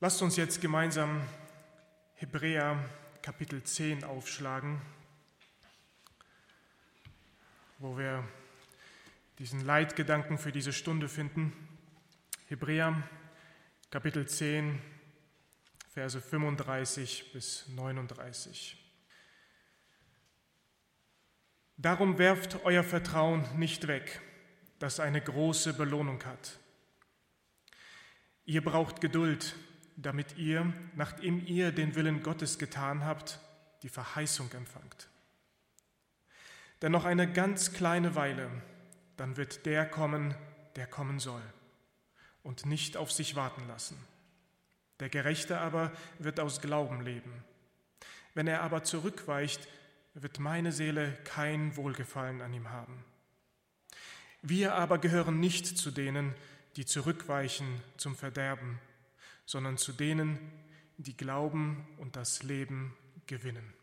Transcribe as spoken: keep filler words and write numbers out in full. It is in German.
Lasst uns jetzt gemeinsam Hebräer Kapitel zehn aufschlagen, wo wir diesen Leitgedanken für diese Stunde finden. Hebräer Kapitel zehn, Verse fünfunddreißig bis neununddreißig. Darum werft euer Vertrauen nicht weg, das eine große Belohnung hat. Ihr braucht Geduld, damit ihr, nachdem ihr den Willen Gottes getan habt, die Verheißung empfangt. Denn noch eine ganz kleine Weile, dann wird der kommen, der kommen soll, und nicht auf sich warten lassen. Der Gerechte aber wird aus Glauben leben. Wenn er aber zurückweicht, wird meine Seele kein Wohlgefallen an ihm haben. Wir aber gehören nicht zu denen, die zurückweichen zum Verderben, sondern zu denen, die glauben und das Leben gewinnen.